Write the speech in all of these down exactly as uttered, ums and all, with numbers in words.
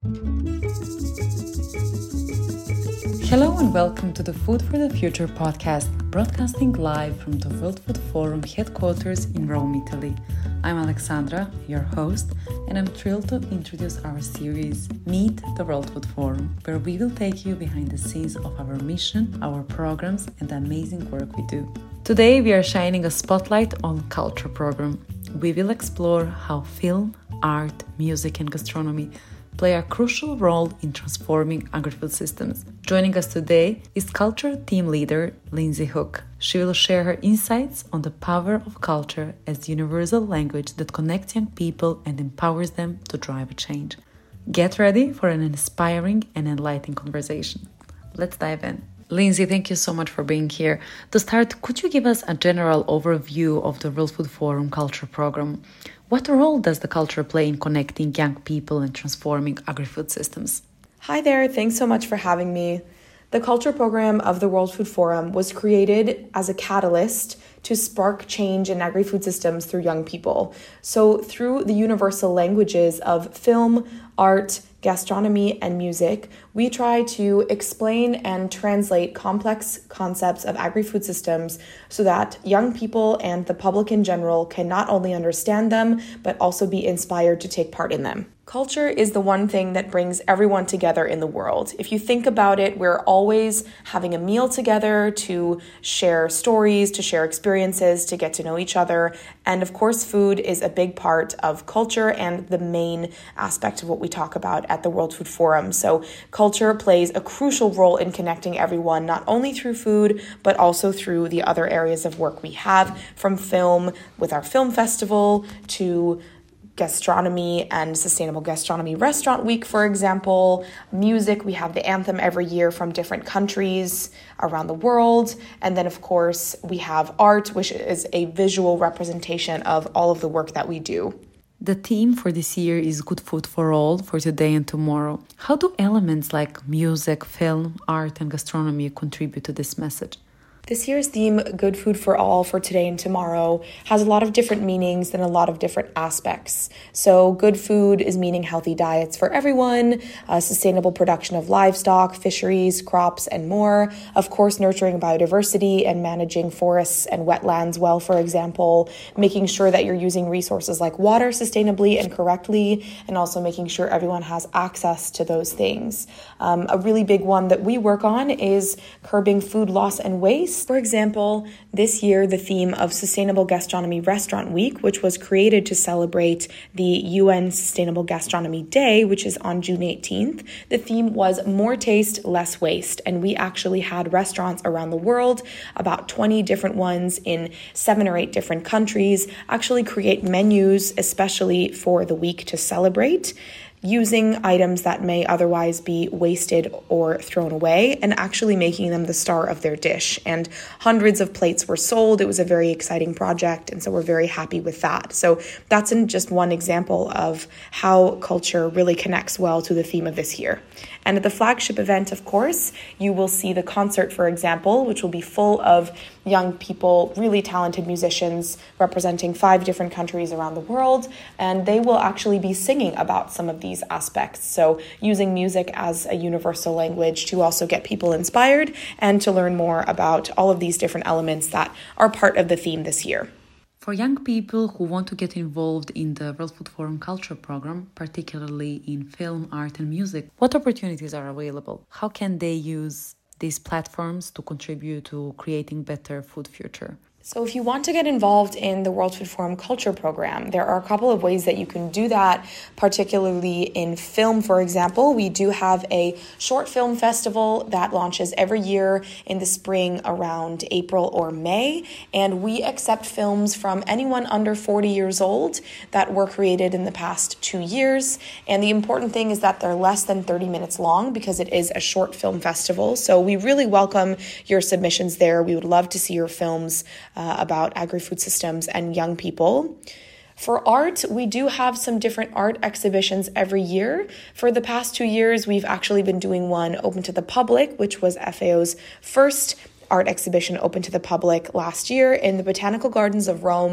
Hello and welcome to the Food for the Future podcast, broadcasting live from the World Food Forum headquarters in Rome, Italy. I'm Alexandra, your host, and I'm thrilled to introduce our series, Meet the World Food Forum, where we will take you behind the scenes of our mission, our programs, and the amazing work we do. Today we are shining a spotlight on Culture program. We will explore how film, art, music, and gastronomy play a crucial role in transforming agri-food systems. Joining us today is Culture Team Leader Lindsay Hook. She will share her insights on the power of culture as the universal language that connects young people and empowers them to drive a change. Get ready for an inspiring and enlightening conversation. Let's dive in. Lindsay, thank you so much for being here. To start, could you give us a general overview of the World Food Forum Culture program? What role does the culture play in connecting young people and transforming agri-food systems? Hi there, thanks so much for having me. The Culture program of the World Food Forum was created as a catalyst to spark change in agri-food systems through young people. So through the universal languages of film, art, gastronomy, and music, we try to explain and translate complex concepts of agri-food systems so that young people and the public in general can not only understand them, but also be inspired to take part in them. Culture is the one thing that brings everyone together in the world. If you think about it, we're always having a meal together to share stories, to share experiences, to get to know each other. And of course, food is a big part of culture and the main aspect of what we talk about at the World Food Forum. So culture plays a crucial role in connecting everyone, not only through food, but also through the other areas of work we have, from film with our film festival to gastronomy and Sustainable Gastronomy Restaurant Week, for example. Music, we have the anthem every year from different countries around the world. And then, of course, we have art, which is a visual representation of all of the work that we do. The theme for this year is Good Food for All for today and tomorrow. How do elements like music, film, art, and gastronomy contribute to this message? This year's theme, Good Food for All for today and tomorrow, has a lot of different meanings and a lot of different aspects. So good food is meaning healthy diets for everyone, uh, sustainable production of livestock, fisheries, crops, and more. Of course, nurturing biodiversity and managing forests and wetlands well, for example, making sure that you're using resources like water sustainably and correctly, and also making sure everyone has access to those things. Um, a really big one that we work on is curbing food loss and waste. For example, this year, the theme of Sustainable Gastronomy Restaurant Week, which was created to celebrate the U N Sustainable Gastronomy Day, which is on June eighteenth, the theme was More Taste, Less Waste. And we actually had restaurants around the world, about twenty different ones in seven or eight different countries, actually create menus, especially for the week to celebrate, using items that may otherwise be wasted or thrown away and actually making them the star of their dish. And hundreds of plates were sold. It was a very exciting project, and so we're very happy with that. So that's in just one example of how culture really connects well to the theme of this year. And at the flagship event, of course, you will see the concert, for example, which will be full of young people, really talented musicians representing five different countries around the world, and they will actually be singing about some of these aspects. So using music as a universal language to also get people inspired and to learn more about all of these different elements that are part of the theme this year. For young people who want to get involved in the World Food Forum Culture program, particularly in film, art, and music, what opportunities are available? How can they use these platforms to contribute to creating better food future? So if you want to get involved in the World Food Forum Culture Program, there are a couple of ways that you can do that, particularly in film, for example. We do have a short film festival that launches every year in the spring around April or May, and we accept films from anyone under forty years old that were created in the past two years. And the important thing is that they're less than thirty minutes long because it is a short film festival. So we really welcome your submissions there. We would love to see your films Uh, about agri-food systems and young people. For art, we do have some different art exhibitions every year. For the past two years, we've actually been doing one open to the public, which was F A O's first art exhibition open to the public last year in the Botanical Gardens of Rome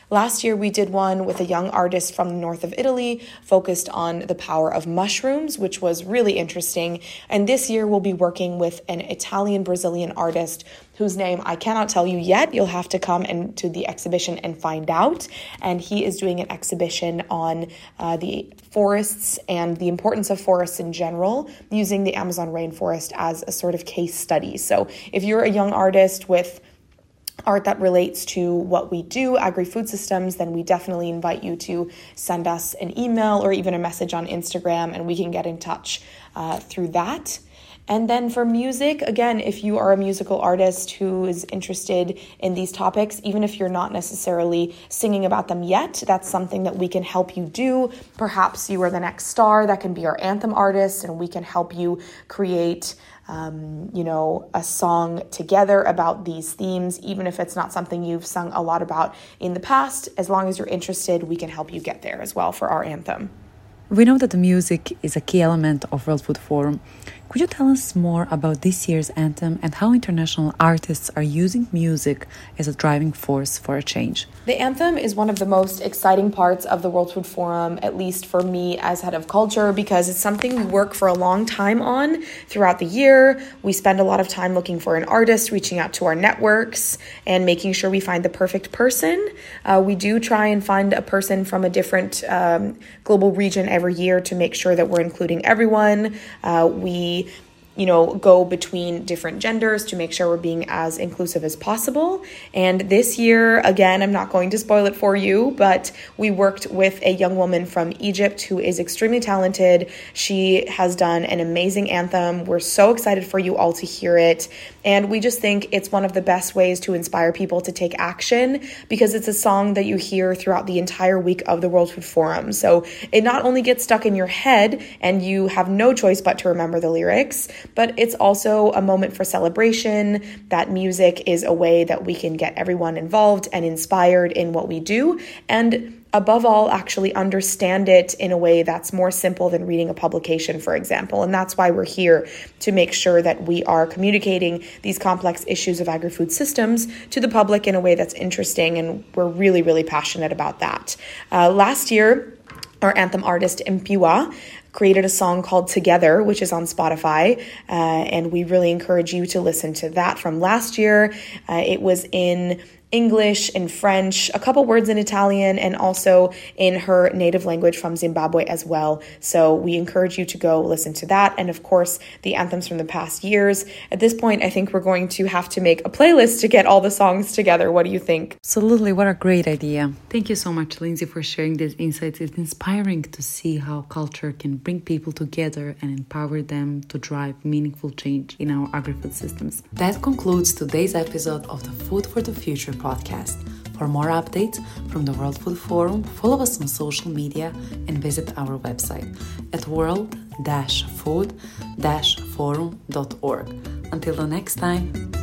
Last year, we did one with a young artist from the north of Italy focused on the power of mushrooms, which was really interesting. And this year, we'll be working with an Italian-Brazilian artist whose name I cannot tell you yet. You'll have to come and to the exhibition and find out. And he is doing an exhibition on uh, the forests and the importance of forests in general, using the Amazon rainforest as a sort of case study. So if you're a young artist with art that relates to what we do, agri-food systems, then we definitely invite you to send us an email or even a message on Instagram, and we can get in touch uh, through that. And then for music, again, if you are a musical artist who is interested in these topics, even if you're not necessarily singing about them yet, that's something that we can help you do. Perhaps you are the next star that can be our anthem artist, and we can help you create Um, you know, a song together about these themes, even if it's not something you've sung a lot about in the past. As long as you're interested, we can help you get there as well for our anthem. We know that the music is a key element of World Food Forum. Could you tell us more about this year's anthem and how international artists are using music as a driving force for a change? The anthem is one of the most exciting parts of the World Food Forum, at least for me as head of culture, because it's something we work for a long time on throughout the year. We spend a lot of time looking for an artist, reaching out to our networks, and making sure we find the perfect person. Uh, we do try and find a person from a different um, global region every year to make sure that we're including everyone. Uh, we you know, go between different genders to make sure we're being as inclusive as possible. And this year, again, I'm not going to spoil it for you, but we worked with a young woman from Egypt who is extremely talented. She has done an amazing anthem. We're so excited for you all to hear it. And we just think it's one of the best ways to inspire people to take action, because it's a song that you hear throughout the entire week of the World Food Forum. So it not only gets stuck in your head and you have no choice but to remember the lyrics, but it's also a moment for celebration. That music is a way that we can get everyone involved and inspired in what we do, and above all, actually understand it in a way that's more simple than reading a publication, for example. And that's why we're here, to make sure that we are communicating these complex issues of agri-food systems to the public in a way that's interesting, and we're really, really passionate about that. Uh, last year, our anthem artist, Mpiwa, created a song called Together, which is on Spotify, uh, and we really encourage you to listen to that from last year. Uh, it was in English, in French, a couple words in Italian, and also in her native language from Zimbabwe as well. So we encourage you to go listen to that. And of course, the anthems from the past years. At this point, I think we're going to have to make a playlist to get all the songs together. What do you think? Absolutely. What a great idea. Thank you so much, Lindsay, for sharing these insights. It's inspiring to see how culture can bring people together and empower them to drive meaningful change in our agri-food systems. That concludes today's episode of the Food for the Future podcast. For more updates from the World Food Forum, follow us on social media and visit our website at world dash food dash forum dot org. Until the next time.